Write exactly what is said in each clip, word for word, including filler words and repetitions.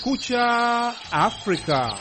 Kumekucha Afrika.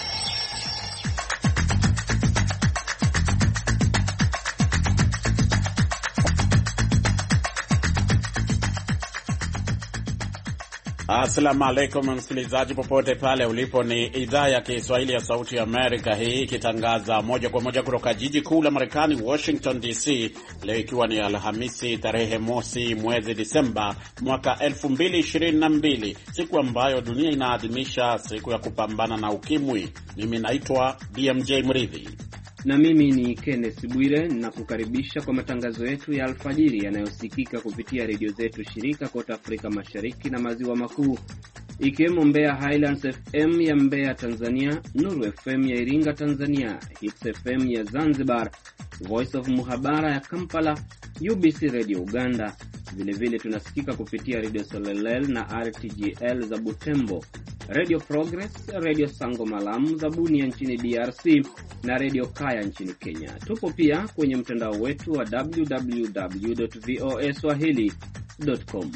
Assalamu alaikum msikilizaji popote pale ulipo, ni idhaa ya Kiswahili ya Sauti ya Amerika hii ikitangaza moja kwa moja kutoka jiji kuu la Marekani, Washington D C. Leo ikiwa ni Alhamisi tarehe mosi mwezi Disemba mwaka elfu mbili ishirini na mbili, siku ambayo dunia inaadhimisha siku ya kupambana na ukimwi. Mimi naitwa B M J Mridhi. Na mimi ni Kenneth Bwire, na kukaribisha kwa matangazo yetu ya alfajiri yanayosikika kupitia redio zetu shirika kote Afrika Mashariki na Maziwa Makuu, ikiwemo Mbeya Highlands F M ya Mbeya Tanzania, Nuru F M ya Iringa Tanzania, Hits F M ya Zanzibar, Voice of Muhabara ya Kampala, U B C Radio Uganda. Vile vile tunasikika kupitia Radio Solelel na R T G L za Butembo, Radio Progress, Radio Sango Malamu za Bunia nchini D R C na Radio Kaya nchini Kenya. Tupo pia kwenye mtandao wetu wa w w w dot voa swahili dot com.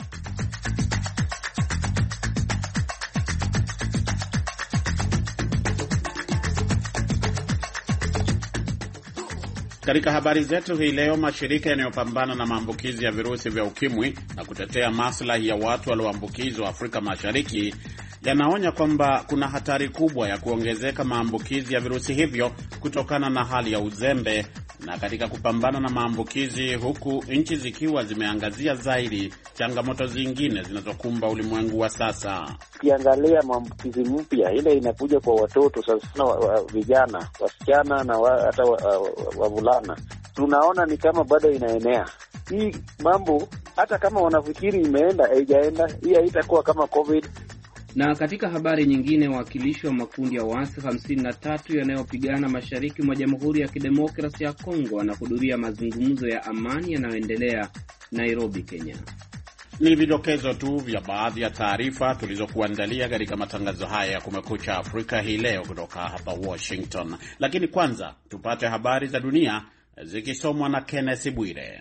Katika habari zetu hii leo, mashirika yanayopambana na maambukizi ya virusi vya ukimwi na kutetea maslahi ya watu walioambukizwa Afrika Mashariki yanaonya kwamba kuna hatari kubwa ya kuongezeka maambukizi ya virusi hivyo kutokana na hali ya uzembe na katika kupambana na maambukizi, huku nchi zikiwa zimeangazia zaidi changamoto zingine zinazokumba ulimwengu wa sasa. Kiangalia maambukizi mpya ile inakuja kwa watoto sana, wa, wa, vijana, wasichana na wa, hata wavulana, wa, wa tunaona ni kama bado inaenea hii mambo. Hata kama wanafikiri imeenda, haijaenda. Hii haitakuwa kama COVID. Na katika habari nyingine, wakilishi wa makundi ya waasi hamsini na tatu yanayopigana mashariki mwa Jamhuri ya Kidemokrasia ya Kongo wanahudhuria mazungumzo ya amani yanayoendelea Nairobi, Kenya. Ni vidokezo tu vya baadhi ya taarifa tulizokuandalia katika matangazo haya ya Kumekucha Afrika hii leo kutoka hapa Washington. Lakini kwanza tupate habari za dunia zikisomwa na Kenneth Bwire.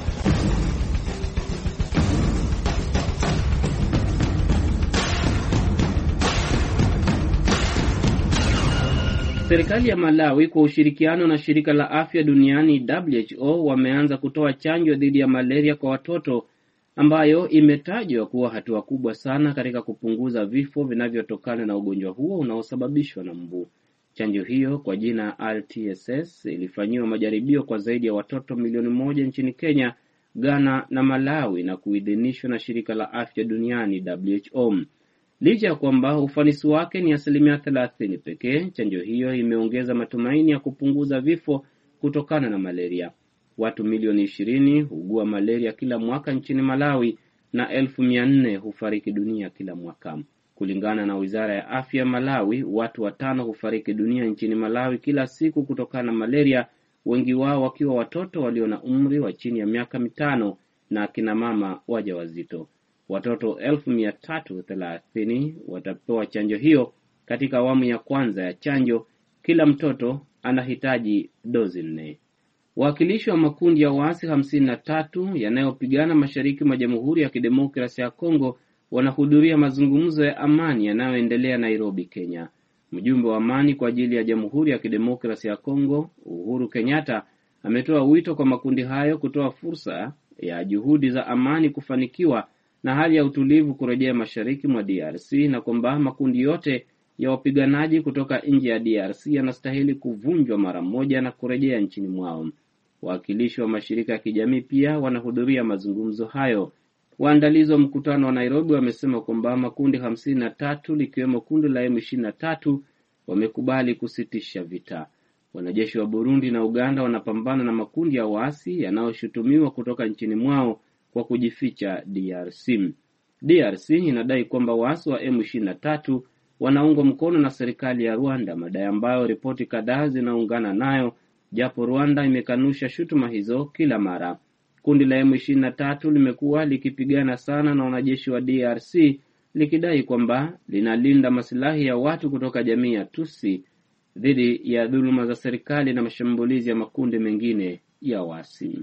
Serikali ya Malawi kwa ushirikiano na shirika la afya duniani W H O wameanza kutoa chanjo dhidi ya malaria kwa watoto, ambayo imetajwa kuwa hatua kubwa sana katika kupunguza vifo vinavyotokana na ugonjwa huo unaosababishwa na mbu. Chanjo hiyo kwa jina R T S S ilifanyiwa majaribio kwa zaidi ya watoto milioni moja nchini Kenya, Ghana na Malawi na kuidhinishwa na shirika la afya duniani W H O. Licha ya kwamba ufanisi wake ni asilimia thelathini pekee, chanjo hiyo imeongeza matumaini ya kupunguza vifo kutokana na malaria. Watu milioni ishirini hugua malaria kila mwaka nchini Malawi na elfu mia nne hufariki dunia kila mwaka. Kulingana na Wizara ya Afya Malawi, watu watano hufariki dunia nchini Malawi kila siku kutokana na malaria, wengi wao wakiwa watoto walio na umri wa chini ya miaka mitano na akina mama wajawazito. Watoto elfu mia tatu thelathini watapewa chanjo hiyo katika awamu ya kwanza ya chanjo. Kila mtoto anahitaji dozi nne. Wakilishi wa makundi ya waasi hamsini na tatu yanayopigana mashariki mwa Jamhuri ya Kidemokrasia ya Kongo wanahudhuria mazungumzo ya amani yanayoendelea Nairobi, Kenya. Mjumbe wa amani kwa ajili ya Jamhuri ya Kidemokrasia ya Kongo, Uhuru Kenyatta, ametoa wito kwa makundi hayo kutoa fursa ya juhudi za amani kufanikiwa na hali ya utulivu kurejea mashariki mwa D R C, na kwamba makundi yote ya wapiganaji kutoka nje ya D R C yanastahili kuvunjwa mara moja na kurejea nchini mwao. Wakilishi wa mashirika ya kijamii pia wanahudhuria mazungumzo hayo. Waandalizi wa mkutano wa Nairobi wamesema kwamba makundi hamsini na tatu likiwemo kundi la M ishirini na tatu wamekubali kusitisha vita. Wanajeshi wa Burundi na Uganda wanapambana na makundi ya waasi yanayoshutumiwa kutoka nchini mwao kwa kujificha D R C. D R C inadai kwamba waasi wa M ishirini na tatu wanaungwa mkono na serikali ya Rwanda, madai ambayo ripoti kadhaa zinaungana nayo, japo Rwanda imekanusha shutuma hizo kila mara. Kundi la M ishirini na tatu limekuwa likipigana sana na wanajeshi wa D R C, likidai kwamba linalinda maslahi ya watu kutoka jamii ya Tutsi dhidi ya dhuluma za serikali na mashambulizi ya makundi mengine ya waasi.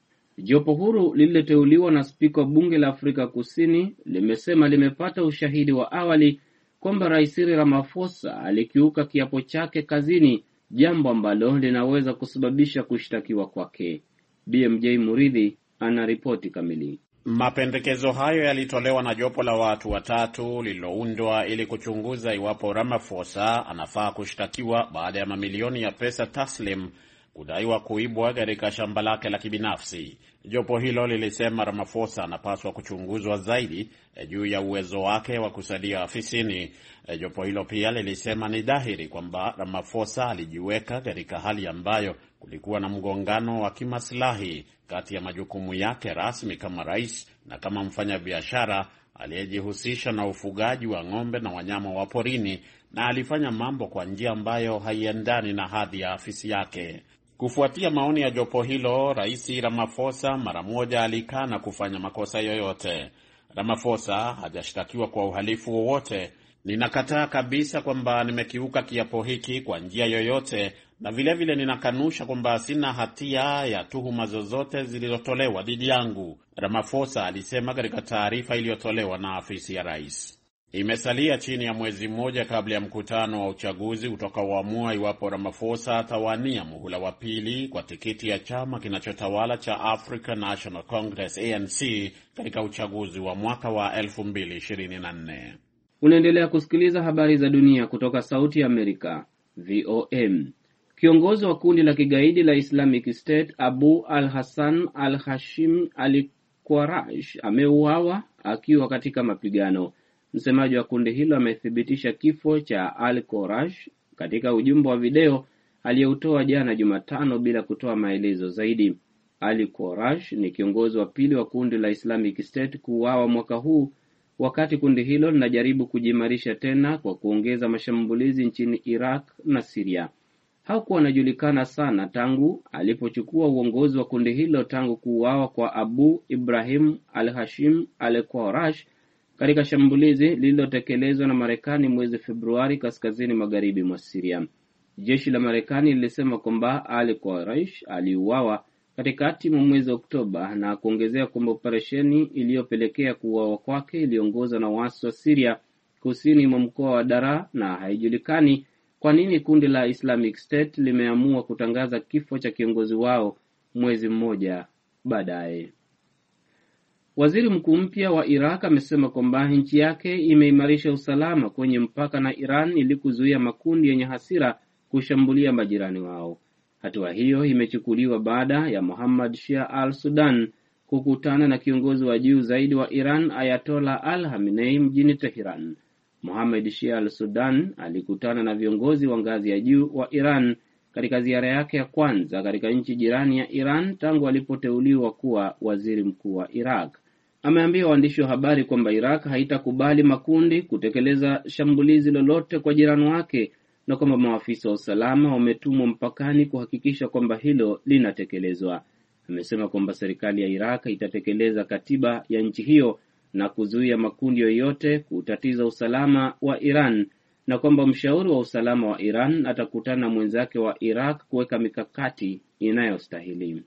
Jopo huru lililoteuliwa na spika wa bunge la Afrika Kusini limesema limepata ushahidi wa awali kwamba Rais Cyril Ramaphosa alikiuka kiapo chake kazini, jambo ambalo linaweza kusababisha kushtakiwa kwake. B M J Muridhi ana ripoti kamili. Mapendekezo hayo yalitolewa na jopo la watu watatu lililoundwa ili kuchunguza iwapo Ramaphosa anafaa kushtakiwa baada ya mamilioni ya pesa taslim kudaiwa kuibwa katika shamba lake la kibinafsi. Jopo hilo lilisema Ramaphosa anapaswa kuchunguzwa zaidi juu ya uwezo wake wa kusalia afisini. Jopo hilo pia lilisema ni dhahiri kwamba Ramaphosa alijiweka katika hali ambayo kulikuwa na mgongano wa kimaslahi kati ya majukumu yake rasmi kama rais na kama mfanyabiashara aliyejihusisha na ufugaji wa ng'ombe na wanyama wa porini, na alifanya mambo kwa njia ambayo haiendani na hadhi ya afisi yake. Kufuatia maoni ya jopo hilo, Rais Ramaphosa mara moja alikana kufanya makosa yoyote. Ramaphosa hajashtakiwa kwa uhalifu wowote. Ninakataa kabisa kwamba nimekiuka kiapo hiki kwa njia yoyote, na vile vile ninakanusha kwamba sina hatia ya tuhuma zozote zilizotolewa dhidi yangu, Ramaphosa alisema katika taarifa iliyotolewa na afisi ya rais. Imesalia chini ya mwezi mmoja kabla ya mkutano wa uchaguzi utakaoamua iwapo Ramaphosa atawania muhula wa pili kwa tikiti ya chama kinachotawala cha African National Congress A N C katika uchaguzi wa mwaka wa elfu mbili ishirini na nne. Unaendelea kusikiliza habari za dunia kutoka Sauti ya Amerika, V O M. Kiongozi wa kundi la kigaidi la Islamic State Abu al-Hassan al-Hashim al-Qurash ameuawa akiwa katika mapigano. Msemaji wa kundi hilo amethibitisha kifo cha al-Qurash katika ujumbe wa video aliyoutoa jana Jumatano bila kutoa maelezo zaidi. Al-Qurash ni kiongozi wa pili wa kundi la Islamic State kuuawa mwaka huu, wakati kundi hilo linajaribu kujimarisha tena kwa kuongeza mashambulizi nchini Iraq na Syria. Hakuwa anajulikana sana tangu alipochukua uongozi wa kundi hilo tangu kuuawa kwa Abu Ibrahim al-Hashim al-Qurash katika shambulizi lililotekelezwa na Marekani mwezi Februari kaskazini magharibi mwa Syria. Jeshi la Marekani lilisema kwamba al-Qurash aliuawa katikati mwa mwezi Oktoba na kuongezea kwamba operesheni iliyopelekea kuuawa kwake iliongozwa na waasi wa Syria kusini mwa mkoa wa Daraa, na haijulikani kwa nini kundi la Islamic State limeamua kutangaza kifo cha kiongozi wao mwezi mmoja baadaye. Waziri mkuu mpya wa Iraq amesema kwamba nchi yake imeimarisha usalama kwenye mpaka na Iran ili kuzuia makundi yenye hasira kushambulia majirani wao. Hatua hiyo imechukuliwa baada ya Mohammad Shia al-Sudan kukutana na kiongozi wa juu zaidi wa Iran Ayatollah al-Khamenei mjini Tehran. Mohammad Shia al-Sudan alikutana na viongozi wa ngazi ya juu wa Iran katika ziara yake ya kwanza katika nchi jirani ya Iran tangu alipoteuliwa kuwa waziri mkuu wa Iraq. Ameambia waandishi wa habari kwamba Iraq haitakubali makundi kutekeleza shambulizi lolote kwa jirani wake, na kwamba maafisa wa usalama wametumwa mpakani kuhakikisha kwamba hilo linatekelezwa. Amesema kwamba serikali ya Iraq itatekeleza katiba ya nchi hiyo na kuzuia makundi yoyote kutatiza usalama wa Iran, na kwamba mshauri wa usalama wa Iran atakutana na mwenzake wa Iraq kuweka mikakati inayostahili.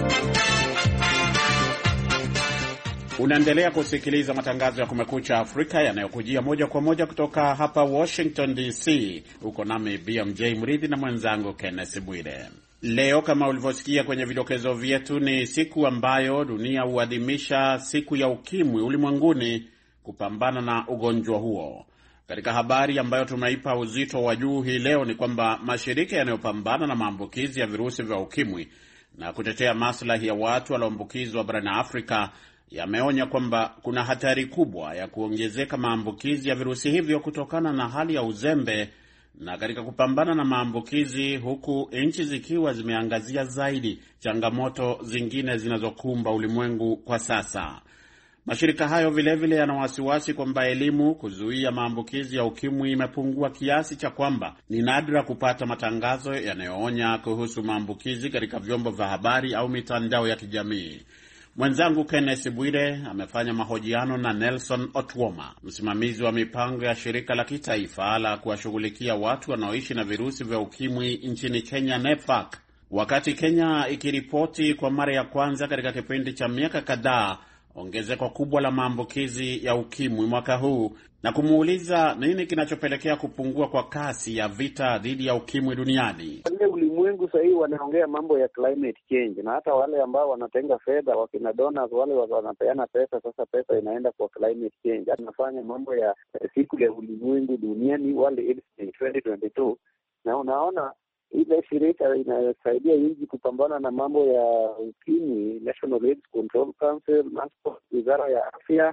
Unaendelea kusikiliza matangazo ya Kumekucha Afrika yanayokujia moja kwa moja kutoka hapa Washington D C. Uko nami B M J Mridhi na mwenzangu Kenneth Bwire. Leo kama ulivyosikia kwenye vidokezo vyetu, ni siku ambayo dunia huadhimisha siku ya ukimwi ulimwenguni kupambana na ugonjwa huo. Katika habari ambayo tumeipa uzito wa juu hii leo ni kwamba mashirika yanayopambana na maambukizi ya virusi vya ukimwi na kutetea maslahi ya watu walioambukizwa barani Afrika yameonya kwamba kuna hatari kubwa ya kuongezeka maambukizi ya virusi hivyo kutokana na hali ya uzembe na katika kupambana na maambukizi, huku nchi zikiwa zimeangazia zaidi changamoto zingine zinazokumba ulimwengu kwa sasa. Mashirika hayo vile vile yana wasiwasi kwamba elimu kuzuia maambukizi ya ukimwi imepungua kiasi cha kwamba ni nadra kupata matangazo yanayoonya kuhusu maambukizi katika vyombo vya habari au mitandao ya kijamii. Mwenzangu Kenneth Bwire amefanya mahojiano na Nelson Otwoma, msimamizi wa mipango ya shirika la kitaifa la kuwashughulikia watu wanaoishi na virusi vya ukimwi nchini Kenya, NEPHAK. Wakati Kenya ikiripoti kwa mara ya kwanza katika kipindi cha miaka kadhaa ongezeko kubwa la maambukizi ya ukimwi mwaka huu na kumuuliza nini kinachopelekea kupungua kwa kasi ya vita dhidi ya ukimwi duniani. Wale ulimwengu sasa hivi wanaongea mambo ya climate change, na hata wale ambao wanatenga fedha, wakina donors, wale wanapeana pesa, sasa pesa inaenda kwa climate change. Anafanya mambo ya siku ya ulimwengu duniani, World AIDS Day twenty twenty-two, na unaona ile shirika inayosaidia nchi kupambana na mambo ya ukimwi, National AIDS Control Council, wizara ya afya,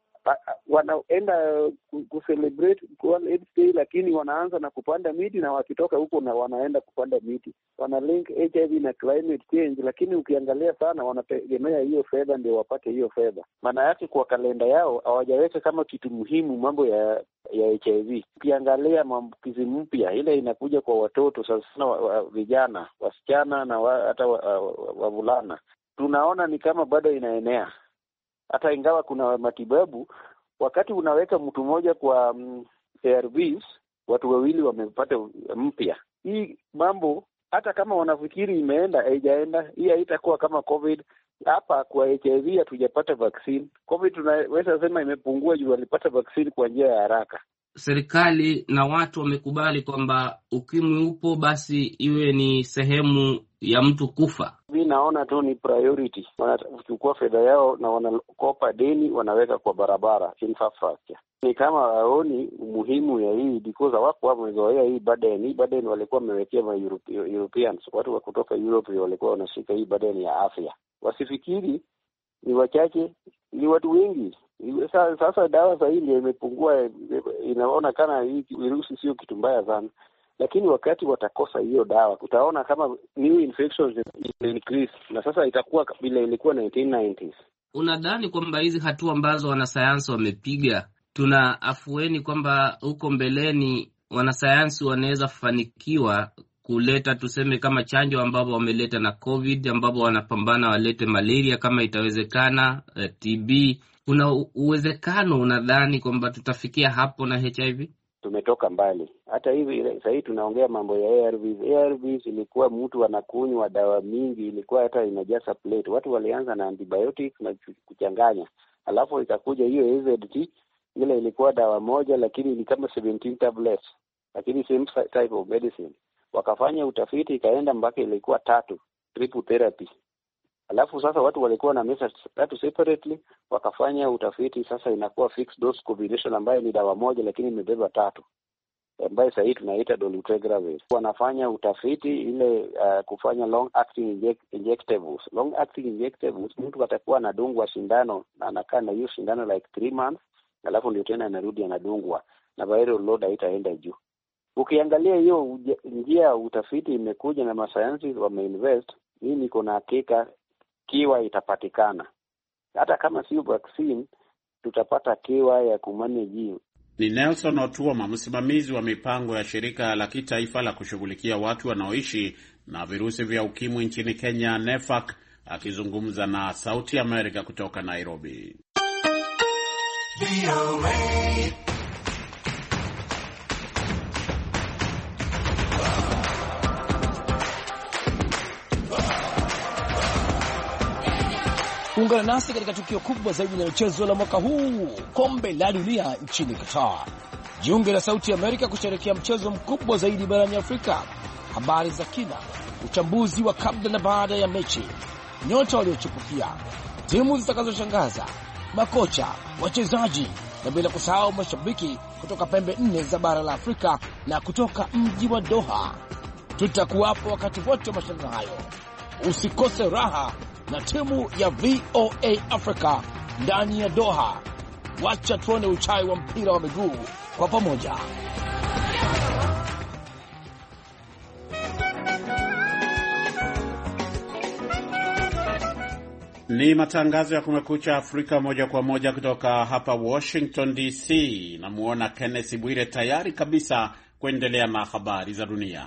wanaenda kucelebrate World AIDS Day, lakini wanaanza na kupanda miti, na wakitoka huko na wanaenda kupanda miti. Wana link H I V na climate change, lakini ukiangalia sana wanategemea hiyo fedha ndio wapate hiyo fedha. Maana yake kwa kalenda yao hawajaweka kama kitu muhimu mambo ya ya H I V. Ukiangalia maambukizi mpya ile inakuja kwa watoto sasa sana, wa, wa, vijana, wasichana na wa, hata wavulana wa, wa tunaona ni kama bado inaenea. Hata ingawa kuna matibabu, wakati unaweka mtu mmoja kwa um, A R Vs, watu wawili wamepata mpya. Hii mambo hata kama wanafikiri imeenda, haijaenda. Hii haitakuwa kama COVID. Hapa kwa H I V hatujapata vaccine. COVID tunaweza sema imepungua juu walipata vaccine kwa njia ya haraka. Serikali na watu wamekubali kwamba ukimwi upo, basi iwe ni sehemu ya mtu kufa. Mimi naona tu ni priority. Wanachukua fedha yao na wanakopa deni, wanaweka kwa barabara, infrastructure. Ni kama waoni umuhimu ya hii because wako wamezoea hii burden. Hii burden walikuwa wamewekea ma Europeans. Watu wa kutoka Europe walikuwa wanashika hii burden ya afya. Wasifikiri ni wachache, ni watu wengi. Sasa, sasa dawa sasa hii ndio imepungua, inaona kana hii virusi sio kitu mbaya sana. Lakini wakati watakosa hiyo dawa, utaona kama new infections increase, na sasa itakuwa vile ilikuwa nineteen nineties. Unadhani kwamba hizi hatua ambazo wanasayansi wamepiga, tuna afueni kwamba huko mbeleni wanasayansi wanaweza fanikiwa kuleta tuseme kama chanjo ambapo wameleta na COVID, ambapo wanapambana walete malaria kama itawezekana, T B? Kuna uwezekano unadhani kwamba tutafikia hapo na H I V? Tumetoka mbali. Hata hivi sasa hivi tunaongea mambo ya A R Vs. A R Vs ilikuwa mtu anakunywa dawa mingi, ilikuwa hata inajaza plate. Watu walianza na antibiotics na kuchanganya. Alafu ikakuja hiyo A Z T, ile ilikuwa dawa moja lakini ni kama seventeen tablets. Lakini same type of medicine. Wakafanya utafiti ikaenda mpaka ilikuwa tatu, triple therapy. Alafu sasa watu walikuwa na mesa tatu separately, wakafanya utafiti sasa inakuwa fixed dose combination ambayo ni dawa moja lakini imebeba tatu, ambayo sasa hii tunaita dolutegravir. Wanafanya utafiti ile uh, kufanya long acting inject, injectables. Long acting injectables, mtu atakuwa anadungwa sindano na anakaa na hiyo sindano like three months, alafu ndio tena anarudi anadungwa na viral load haitaenda juu. Ukiangalia hiyo njia utafiti imekuja na masayansi wameinvest, mimi niko na hakika kiwa itapatikana. Hata kama sio vaccine, tutapata kiwa ya kumanage. Ni Nelson Otuoma, msimamizi wa mipango ya shirika la kitaifa la kushughulikia watu wanaoishi na virusi vya ukimwi nchini Kenya, N E F A C, akizungumza na Sauti Amerika kutoka Nairobi. Ungana nasi katika tukio kubwa zaidi la michezo la mwaka huu, kombe la dunia nchini Qatar. Jiunge na Sauti ya Amerika kusherehekea mchezo mkubwa zaidi barani Afrika. Habari za kina, uchambuzi wa kabla na baada ya mechi, nyota waliochipukia, timu zitakazoshangaza, makocha, wachezaji na bila kusahau mashabiki kutoka pembe nne za bara la Afrika na kutoka mji wa Doha. Tutakuwapo wakati wote wa mashindano hayo. Usikose raha na timu ya V O A Africa ndani ya Doha. Wacha tuone uchai wa mpira wa miguu kwa pamoja. Ni matangazo ya Kumekucha Afrika moja kwa moja kutoka hapa Washington D C. Namuona Kenneth Bwire tayari kabisa kuendelea na habari za dunia.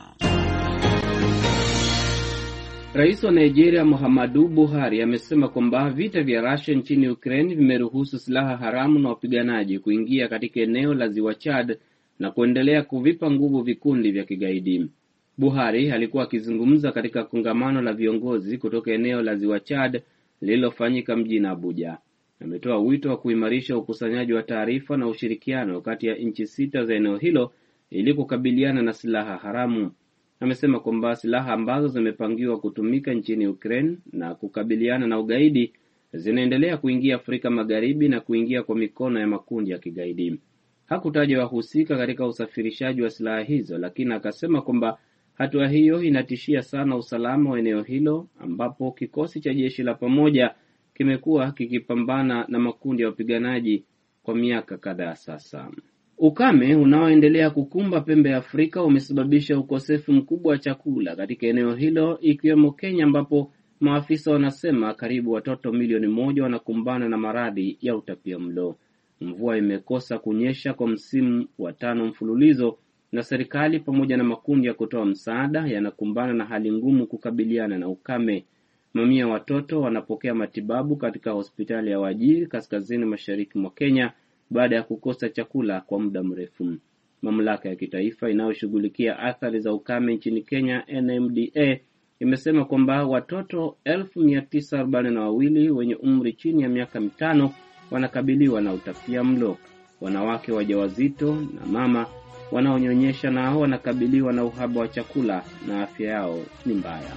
Rais wa Nigeria Muhammadu Buhari amesema kwamba vita vya Russia nchini Ukraine vimeruhusu silaha haramu na wapiganaji kuingia katika eneo la Ziwa Chad na kuendelea kuvipa nguvu vikundi vya kigaidi. Buhari alikuwa akizungumza katika kongamano la viongozi kutoka eneo la Ziwa Chad lililofanyika mjini Abuja. Ametoa wito wa kuimarisha ukusanyaji wa taarifa na ushirikiano kati ya nchi sita za eneo hilo ili kukabiliana na silaha haramu. Amesema kwamba silaha ambazo zimepangiwa kutumika nchini Ukraine na kukabiliana na ugaidi zinaendelea kuingia Afrika Magharibi na kuingia kwa mikono ya makundi ya kigaidi. Hakutaja wahusika katika usafirishaji wa silaha hizo, lakini akasema kwamba hatua hiyo inatishia sana usalama wa eneo hilo ambapo kikosi cha jeshi la pamoja kimekuwa kikipambana na makundi ya wapiganaji kwa miaka kadhaa sasa. Ukame unaoendelea kukumba pembe ya Afrika umesababisha ukosefu mkubwa wa chakula katika eneo hilo, ikiwemo Kenya ambapo maafisa wanasema karibu watoto milioni moja wanakumbana na maradhi ya utapiamlo. Mvua imekosa kunyesha kwa msimu wa tano mfululizo na serikali pamoja na makundi ya kutoa msaada yanakumbana na hali ngumu kukabiliana na ukame. Mamia watoto wanapokea matibabu katika hospitali ya Wajir kaskazini mashariki mwa Kenya baada ya kukosa chakula kwa muda mrefu. Mamlaka ya kitaifa inayoshughulikia athari za ukame nchini Kenya, N M D A, imesema kwamba watoto elfu mia tisa arobaini na wawili wenye umri chini ya miaka mitano wanakabiliwa na utapiamlo. Wanawake wajawazito na mama wanaonyonyesha nao wanakabiliwa na uhaba wa chakula na afya yao ni mbaya.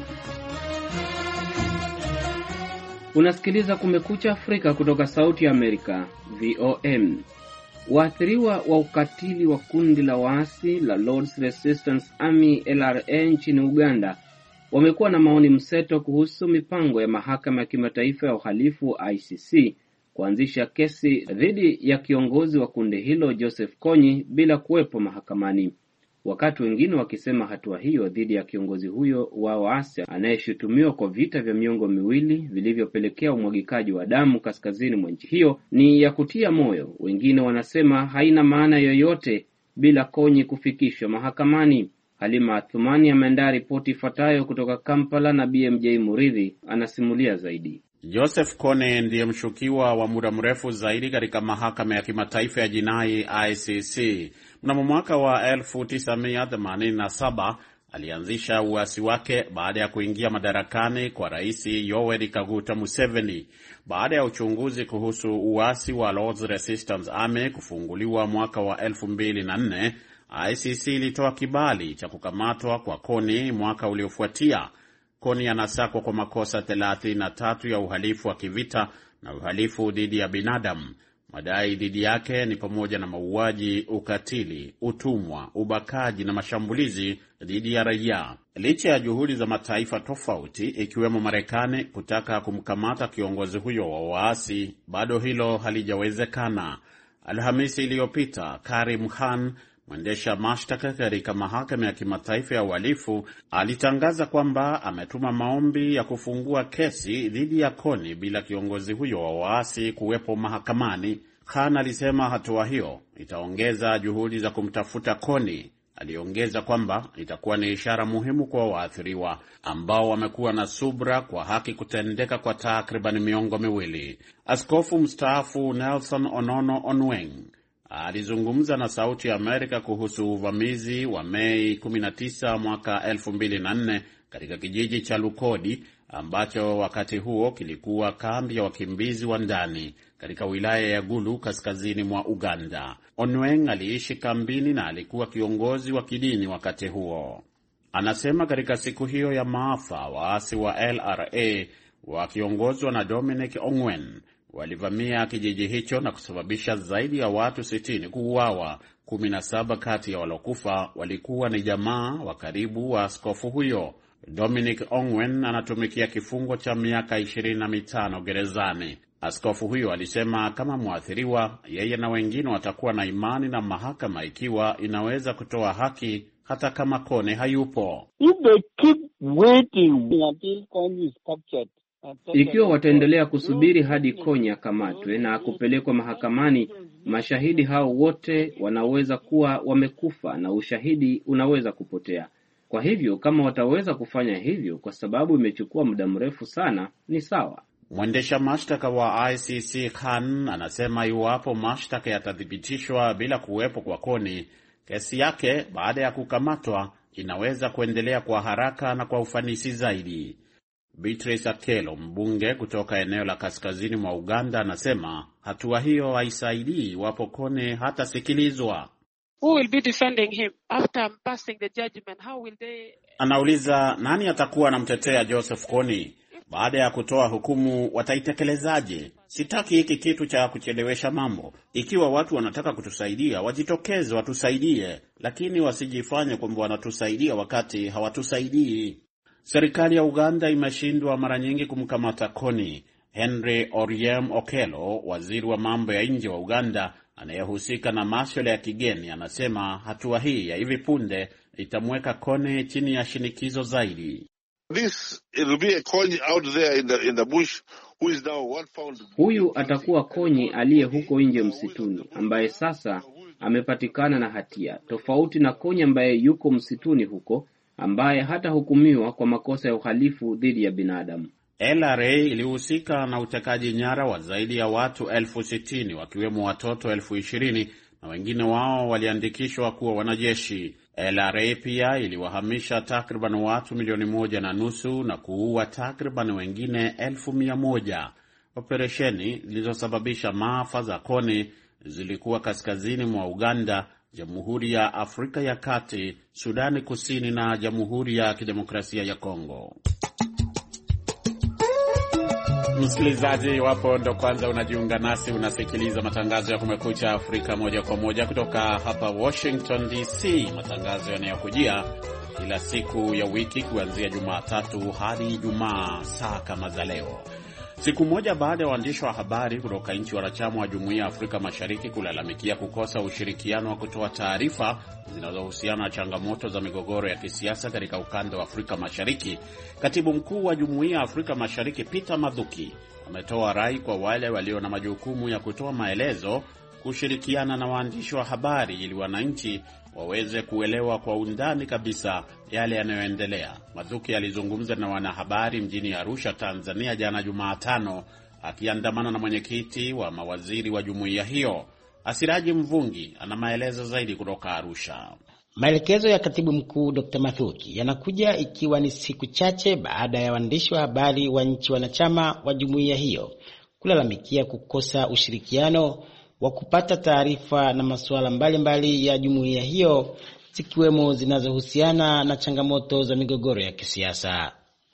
Unasikiliza Kumekucha Afrika kutoka Sauti ya Amerika, V O M. Waathiriwa wa ukatili wa kundi la waasi la Lord's Resistance Army L R A nchini Uganda wamekuwa na maoni mseto kuhusu mipango ya mahakama ya kimataifa ya uhalifu I C C kuanzisha kesi dhidi ya kiongozi wa kundi hilo Joseph Kony bila kuwepo mahakamani. Wakati wengine wakisema hatua hiyo dhidi ya kiongozi huyo wa waasi anayeshutumiwa kwa vita vya miongo miwili vilivyopelekea umwagikaji wa damu kaskazini mwa nchi hiyo ni ya kutia moyo, wengine wanasema haina maana yoyote bila Kony kufikishwa mahakamani. Halima Athumani ameandaa ripoti ifuatayo kutoka Kampala na B M J Muridhi anasimulia zaidi. Joseph Kony ndiye mshukiwa wa muda mrefu zaidi katika mahakama ya kimataifa ya jinai I C C. Mnamo mwaka wa elfu tisa mia themanini na saba alianzisha uasi wake baada ya kuingia madarakani kwa Rais Yoweri Kaguta Museveni. Baada ya uchunguzi kuhusu uasi wa Lord's Resistance Army kufunguliwa mwaka wa elfu mbili na nne, I C C ilitoa kibali cha kukamatwa kwa Kony mwaka uliofuatia. Kony anasakwa kwa makosa thelathini na tatu ya uhalifu wa kivita na uhalifu dhidi ya binadamu. Madai dhidi yake ni pamoja na mauaji, ukatili, utumwa, ubakaji na mashambulizi dhidi ya raia. Licha ya juhudi za mataifa tofauti ikiwemo Marekani kutaka kumkamata kiongozi huyo wa waasi, bado hilo halijawezekana. Alhamisi iliyopita, Karim Khan, mwendesha mashtaka katika mahakama ya kimataifa ya uhalifu, alitangaza kwamba ametuma maombi ya kufungua kesi dhidi ya Kony bila kiongozi huyo wa waasi kuwepo mahakamani. Khan alisema hatua hiyo itaongeza juhudi za kumtafuta Kony. Aliongeza kwamba itakuwa ni ishara muhimu kwa waathiriwa ambao wamekuwa na subra kwa haki kutendeka kwa takriban miongo miwili. Askofu mstaafu Nelson Onono Onweng alizungumza na Sauti ya Amerika kuhusu uvamizi wa Mei kumi na tisa mwaka elfu mbili na nne katika kijiji cha Lukodi ambacho wakati huo kilikuwa kambi ya wakimbizi wa ndani katika wilaya ya Gulu kaskazini mwa Uganda. Onweng aliishi kambini na alikuwa kiongozi wa kidini wakati huo. Anasema katika siku hiyo ya maafa, waasi wa L R A wakiongozwa na Dominic Ongwen walivamia kijiji hicho na kusababisha zaidi ya watu sitini kuuawa. kumi na saba kati ya walokufa walikuwa ni jamaa wa karibu wa askofu huyo. Dominic Ongwen anatumikia kifungo cha miaka ishirini na mitano gerezani. Askofu huyo alisema kama mwathiriwa, yeye na wengine watakuwa na imani na mahakama ikiwa inaweza kutoa haki hata kama Kony hayupo. If they keep waiting until Kony is captured, ikiwa wataendelea kusubiri hadi Kony akamatwe na kupelekwa mahakamani, mashahidi hao wote wanaweza kuwa wamekufa na ushahidi unaweza kupotea. Kwa hivyo kama wataweza kufanya hivyo kwa sababu imechukua muda mrefu sana, ni sawa. Mwendesha mashtaka wa I C C Khan anasema iwapo mashtaka yatathibitishwa bila kuwepo kwa Kony, kesi yake baada ya kukamatwa inaweza kuendelea kwa haraka na kwa ufanisi zaidi. Beatrice Akelo, mbunge kutoka eneo la kaskazini mwa Uganda, anasema hatua hiyo haisaidii iwapo Kone hatasikilizwa. Who will be defending him after passing the judgment? How will they... Anauliza nani atakuwa anamtetea Joseph Kony baada ya kutoa hukumu, wataitekelezaaje? Sitaki hiki kitu cha kuchelewesha mambo. Ikiwa watu wanataka kutusaidia, wajitokeze watusaidie, lakini wasijifanye kwamba wanatusaidia wakati hawatusaidii. Serikali ya Uganda imeshindwa mara nyingi kumkamata Kony. Henry Oryem Okello, waziri wa mambo ya nje wa Uganda anayehusika na masuala ya kigeni, anasema hatua hii ya hivi punde itamweka Kony chini ya shinikizo zaidi. This it'll be a Kony out there in the in the bush who is now one found. Huyu atakuwa Kony aliye huko nje msituni ambaye sasa amepatikana na hatia, tofauti na Kony ambaye yuko msituni huko ambaye hata hukumiwa kwa makosa ya uhalifu dhidi ya binadamu. L R A ilihusika na utekaji nyara wa zaidi ya watu elfu sitini wakiwemo watoto elfu ishirini na wengine wao waliandikishwa kuwa wanajeshi. L R A pia iliwahamisha takriban watu milioni moja na nusu na kuua takriban wengine elfu mia moja. Operesheni zilizosababisha maafa za Kony zilikuwa kaskazini mwa Uganda, Jamhuri ya Afrika ya Kati, Sudani Kusini na Jamhuri ya Kidemokrasia ya Kongo. Msikilizaji, wapo ndo kwanza unajiunga nasi, unasikiliza matangazo ya Kumekucha Afrika moja kwa moja kutoka hapa Washington D C, matangazo yanayokujia kila siku ya wiki kuanzia Jumatatu hadi Ijumaa saa kama za leo. Siku moja baada ya waandishi wa habari kutoka nchi wanachama wa Jumuiya ya Afrika Mashariki kulalamikia kukosa ushirikiano wa kutoa taarifa zinazohusiana na changamoto za migogoro ya kisiasa katika ukanda wa Afrika Mashariki, Katibu Mkuu wa Jumuiya ya Afrika Mashariki Peter Mathuki ametoa rai kwa wale walio na majukumu ya kutoa maelezo kushirikiana na waandishi wa habari ili wananchi waweze kuelewa kwa undani kabisa yale yanayoendelea. Mathuki alizungumza na wanahabari mjini Arusha, Tanzania jana Jumatano, akiandamana na mwenyekiti wa mawaziri wa jumuiya hiyo. Asiraji Mvungi ana maelezo zaidi kutoka Arusha. Maelekezo ya Katibu Mkuu Dokta Mathuki yanakuja ikiwa ni siku chache baada ya waandishi wa habari wa nchi wanachama wa jumuiya hiyo kulalamikia kukosa ushirikiano wa kupata taarifa na masuala mbalimbali ya jumuiya hiyo, zikiwemo zinazohusiana na changamoto za migogoro ya kisiasa.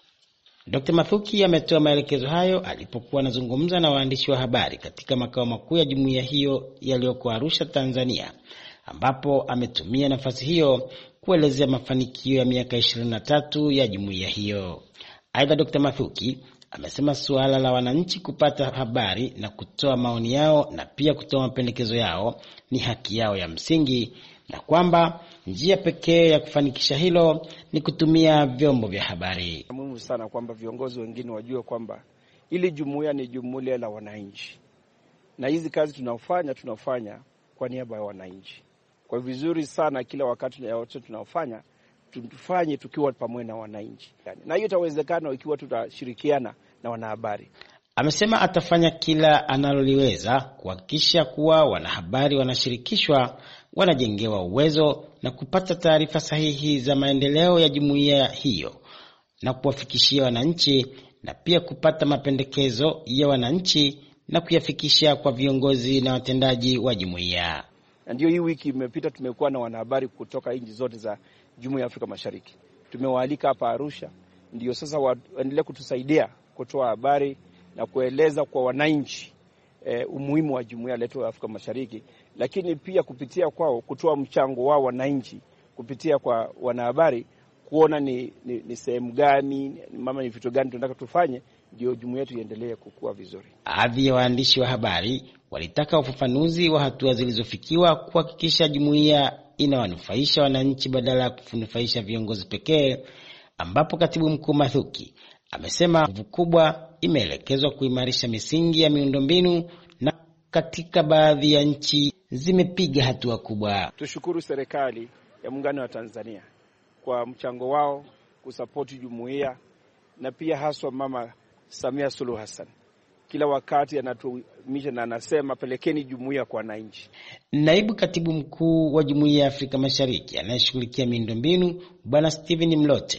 Dokta Mathuki ametoa maelekezo hayo alipokuwa anazungumza na waandishi wa habari katika makao makuu ya jumuiya hiyo yaliyoko Arusha, Tanzania, ambapo ametumia nafasi hiyo kuelezea mafanikio ya miaka ishirini na tatu ya jumuiya hiyo. Aidha, Dokta Mathuki amesema suala la wananchi kupata habari na kutoa maoni yao na pia kutoa mapendekezo yao ni haki yao ya msingi, na kwamba njia pekee ya kufanikisha hilo ni kutumia vyombo vya habari. Muhimu sana kwamba viongozi wengine wajue kwamba ili jumuiya ni jumuiya la wananchi, na hizi kazi tunafanya tunafanya kwa niaba ya wananchi. Kwa vizuri sana kila wakati na yote tunafanya tufanye tukiwa pamoja na wananchi, na hiyo itawezekana ikiwa tutashirikiana na wanahabari. Amesema atafanya kila analoliweza kuhakikisha kuwa wanahabari wanashirikishwa, wanajengewa uwezo na kupata taarifa sahihi za maendeleo ya jumuiya hiyo na kuwafikishia wananchi, na pia kupata mapendekezo ya wananchi na kuyafikisha kwa viongozi na watendaji wa jumuiya. Ndio hii wiki imepita tumekuwa na wanahabari kutoka nchi zote za Jumuiya ya Afrika Mashariki. Tumewaalika hapa Arusha, ndio sasa waendelee kutusaidia kutoa habari na kueleza kwa wananchi e, umuhimu wa Jumuiya letu ya Afrika Mashariki, lakini pia kupitia kwao kutoa mchango wao wananchi kupitia kwa wanahabari kuona ni, ni, ni sehemu gani mama ni vitu gani tunataka tufanye ndio jumuiya yetu iendelee kukua vizuri. Baadhi ya waandishi wa habari walitaka ufafanuzi wa hatua zilizofikiwa kuhakikisha jumuiya inawanufaisha wananchi badala ya kunufaisha viongozi pekee, ambapo Katibu Mkuu Mathuki amesema nguvu kubwa imeelekezwa kuimarisha misingi ya miundombinu, na katika baadhi ya nchi zimepiga hatua kubwa. Tushukuru serikali ya Muungano wa Tanzania kwa mchango wao kusapoti jumuiya, na pia haswa Mama Samia Suluhu Hassan kila wakati anatumisha na anasema pelekeni jumuiya kwa wananchi. Naibu Katibu Mkuu wa Jumuiya ya Afrika Mashariki anayeshughulikia miundombinu Bwana Steven Mlote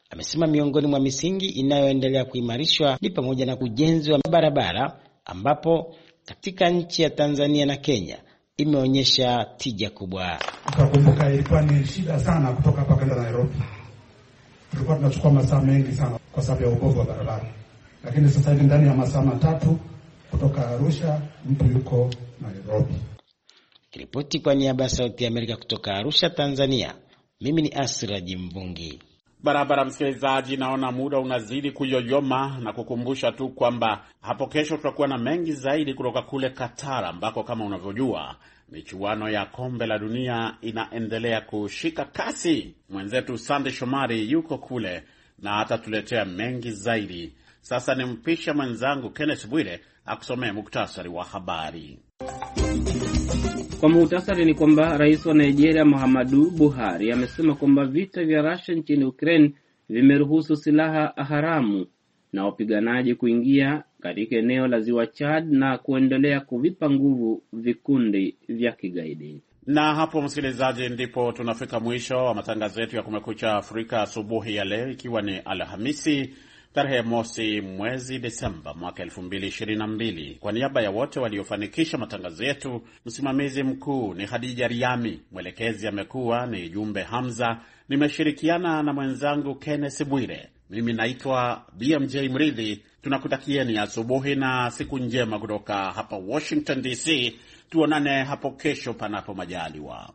Amesema miongoni mwa misingi inayoendelea kuimarishwa ni pamoja na ujenzi wa barabara, ambapo katika nchi ya Tanzania na Kenya imeonyesha tija kubwa. Utakumbuka ilikuwa ni shida sana kutoka hapa kwenda Nairobi. Tulikuwa tunachukua masaa mengi sana kwa sababu ya ubovu wa barabara. Lakini sasa hivi ndani ya masaa matatu kutoka Arusha mtu yuko Nairobi. Ripoti kwa niaba ya Sauti ya Amerika kutoka Arusha, Tanzania. Mimi ni Asraji Mvungi. Barabara msikilizaji, naona muda unazidi kuyoyoma, na kukumbusha tu kwamba hapo kesho tutakuwa na mengi zaidi kutoka kule Qatar, ambako kama unavyojua michuano ya kombe la dunia inaendelea kushika kasi. Mwenzetu Sande Shomari yuko kule na atatuletea mengi zaidi. Sasa nimpisha mwenzangu Kenneth Bwire akusomee muktasari wa habari. Kwa muhtasari ni kwamba rais wa Nigeria Muhammadu Buhari amesema kwamba vita vya Russia nchini Ukraine vimeruhusu silaha haramu na wapiganaji kuingia katika eneo la Ziwa Chad na kuendelea kuvipa nguvu vikundi vya kigaidi. Na hapo msikilizaji, ndipo tunafika mwisho wa matangazo yetu ya Kumekucha Afrika asubuhi ya leo, ikiwa ni Alhamisi tarehe mosi mwezi Desemba mwaka elfu mbili ishirini na mbili. Kwa niaba ya wote waliofanikisha matangazo yetu, msimamizi mkuu ni Hadija Riami, mwelekezi amekuwa ni Jumbe Hamza, nimeshirikiana na mwenzangu Kenneth Bwire. Mimi naitwa B M J Mridhi. Tunakutakieni asubuhi na siku njema kutoka hapa Washington D C. Tuonane hapo kesho panapo majaliwa.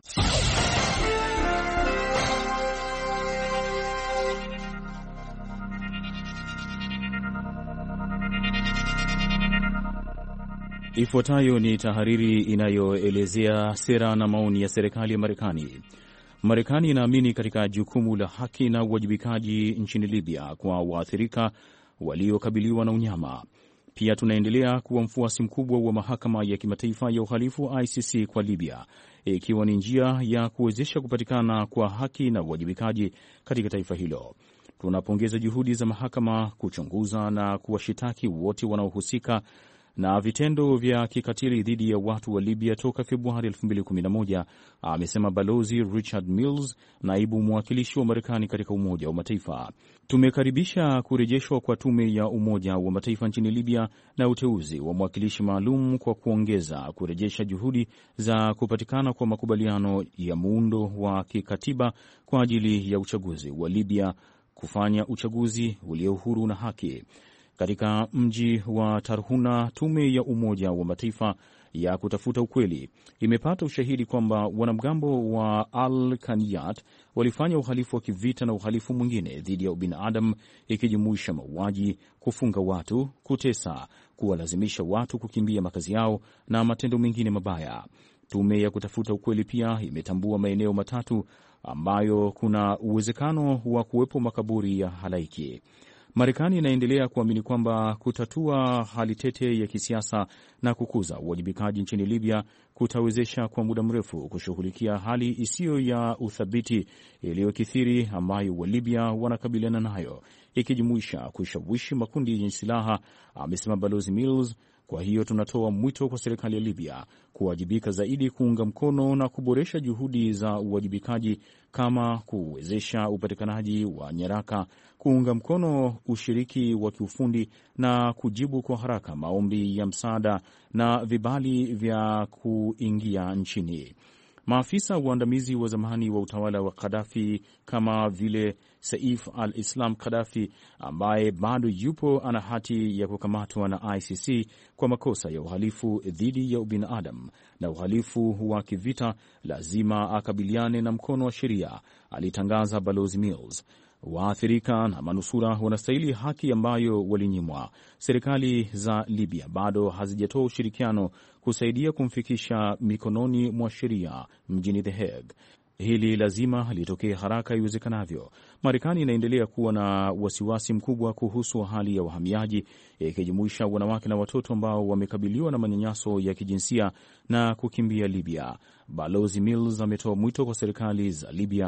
Ifuatayo ni tahariri inayoelezea sera na maoni ya serikali ya Marekani. Marekani inaamini katika jukumu la haki na uwajibikaji nchini Libya kwa waathirika waliokabiliwa na unyama. Pia tunaendelea kuwa mfuasi mkubwa wa mahakama ya kimataifa ya uhalifu I C C kwa Libya, ikiwa ni njia ya kuwezesha kupatikana kwa haki na uwajibikaji katika taifa hilo. Tunapongeza juhudi za mahakama kuchunguza na kuwashitaki wote wanaohusika na vitendo vya kikatili dhidi ya watu wa Libya toka Februari elfu mbili kumi na moja, amesema Balozi Richard Mills, naibu mwakilishi wa Marekani katika Umoja wa Mataifa. Tumekaribisha kurejeshwa kwa tume ya Umoja wa Mataifa nchini Libya na uteuzi wa mwakilishi maalum kwa kuongeza kurejesha juhudi za kupatikana kwa makubaliano ya muundo wa kikatiba kwa ajili ya uchaguzi wa Libya, kufanya uchaguzi ulio huru na haki. Katika mji wa Tarhuna, tume ya Umoja wa Mataifa ya kutafuta ukweli imepata ushahidi kwamba wanamgambo wa Al-Kaniyat walifanya uhalifu wa kivita na uhalifu mwingine dhidi ya ubinadamu, ikijumuisha mauaji, kufunga watu, kutesa, kuwalazimisha watu kukimbia makazi yao na matendo mengine mabaya. Tume ya kutafuta ukweli pia imetambua maeneo matatu ambayo kuna uwezekano wa kuwepo makaburi ya halaiki. Marekani inaendelea kuamini kwamba kutatua hali tete ya kisiasa na kukuza uwajibikaji nchini Libya kutawezesha kwa muda mrefu kushughulikia hali isiyo ya uthabiti iliyokithiri ambayo wa Libya wanakabiliana nayo, ikijumuisha kushawishi makundi yenye silaha, amesema Balozi Mills. Kwa hiyo tunatoa mwito kwa serikali ya Libya kuwajibika zaidi, kuunga mkono na kuboresha juhudi za uwajibikaji kama kuwezesha upatikanaji wa nyaraka, kuunga mkono ushiriki wa kiufundi na kujibu kwa haraka maombi ya msaada na vibali vya kuingia nchini. Maafisa waandamizi wa zamani wa utawala wa Gaddafi kama vile Saif al-Islam Gaddafi, ambaye bado yupo, ana hati ya kukamatwa na I C C kwa makosa ya uhalifu dhidi ya ubinadamu na uhalifu wa kivita, lazima akabiliane na mkono wa sheria, alitangaza Balozi Mills. Waathirika na manusura wanastahili haki ambayo walinyimwa. Serikali za Libya bado hazijatoa ushirikiano kusaidia kumfikisha mikononi mwa sheria mjini The Hague. Hili lazima litokee haraka iwezekanavyo. Marekani inaendelea kuwa na wasiwasi mkubwa kuhusu hali ya wahamiaji, ikijumuisha wanawake na watoto ambao wamekabiliwa na manyanyaso ya kijinsia na kukimbia Libya. Balozi Mills ametoa mwito kwa serikali za Libya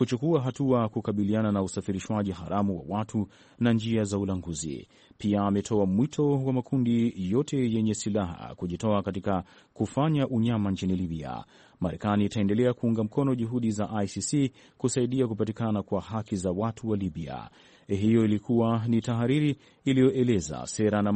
kuchukua hatua kukabiliana na usafirishwaji haramu wa watu na njia za ulanguzi. Pia ametoa mwito wa makundi yote yenye silaha kujitoa katika kufanya unyama nchini Libya. Marekani itaendelea kuunga mkono juhudi za I C C kusaidia kupatikana kwa haki za watu wa Libya. Hiyo ilikuwa ni tahariri iliyoeleza sera na